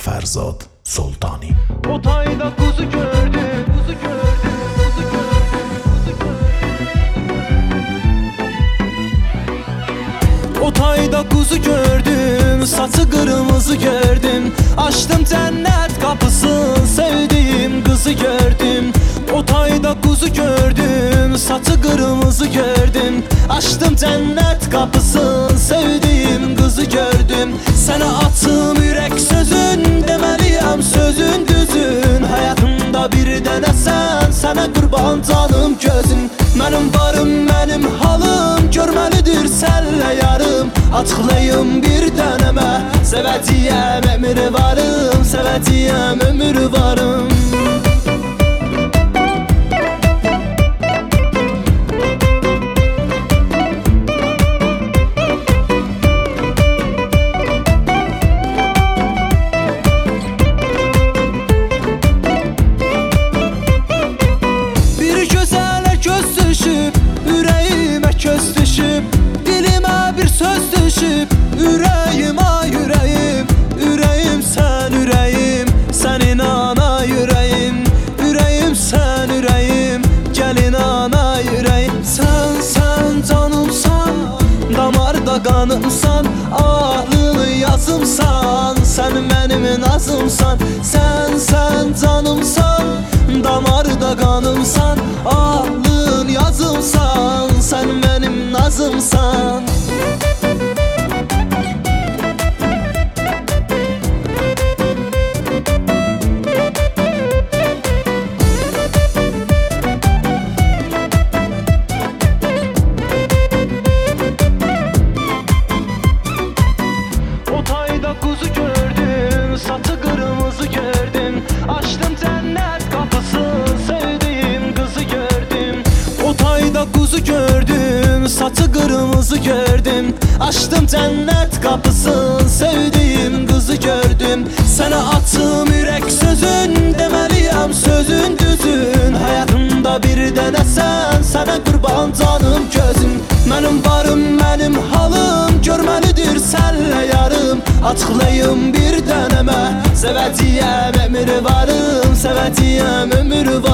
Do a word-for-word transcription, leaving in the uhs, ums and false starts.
Fərzad Sultani. O tayda kuzu gördüm, kuzu gördüm, kuzu gördüm, kuzu gördüm. O tayda kuzu gördüm, saçı kırmızı gördüm. Açtım cennet kapısını, sevdiğim kızı gördüm. O tayda kuzu gördüm, saçı kırmızı gördüm. Açtım cennet kapısını, sevdiğim kızı gördüm. Sana attım yürek sözün, demeliyim sözün düzün. Hayatımda bir dene sen, sana kurban canım gözün. Benim varım, benim halım, görmelidir senle yarım. Açıklayım bir deneme, sevəcəyəm ömür varım, sevəcəyəm ömür varım. Köz düşüb, dilimə bir söz düşüb. Ürəyim, ay ürəyim, ürəyim sən ürəyim, sən inana ürəyim. Ürəyim sən ürəyim, gəlin ana ürəyim. Sən, sən canımsan, damarda qanımsan, ahlını yazımsan, sən mənim nazımsan. Sən, sən canımsan, damarda qanımsan, ahlın yazımsan, sən mənim nazımsan. O tayda kuzu gördüm, saçı kırmızı gördüm. Açtım cennet kapısını, sevdiğim kızı gördüm. O tayda kuzu gördüm, saçı kırmızı gördüm. Açtım cennet kapısını, sevdiğim kızı gördüm. Sana attım yürek sözün, demeliyim sözün düzün. Hayatımda bir dene sen, sana kurban canım gözüm. Benim varım, benim halım, görmelidir senle yarım. Açıklayım bir deneme, sevəcəyəm ömür varım, sevəcəyəm ömür varım.